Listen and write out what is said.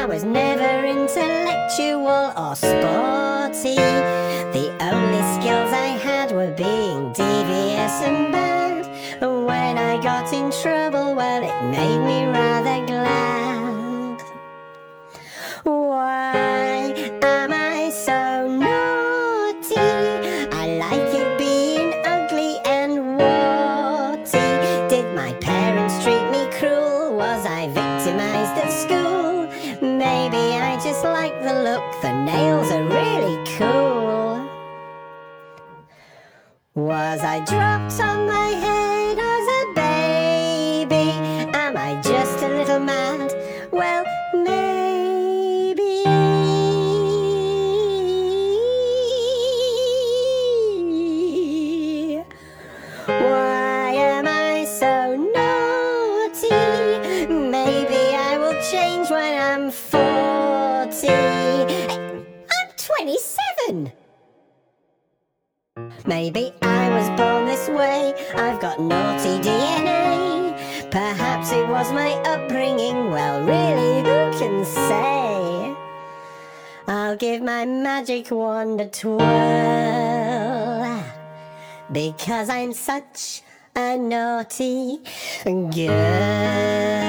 I was never intellectual or sporty. The only skills I had were being devious and bad. When I got in trouble, well, it made me rather glad. Why am I so naughty? I like it being ugly and warty. Did my parents treat me cruel? Was I victimized at school? Maybe I just like the look, the nails are really cool. Was I dropped on my head as a baby? Am I just a little mad? Well, maybe. Why am I so naughty? Maybe I will change when I'm 40. I'm 27. Maybe I was born this way, I've got naughty DNA. Perhaps it was my upbringing, well really who can say? I'll give my magic wand a twirl, because I'm such a naughty girl.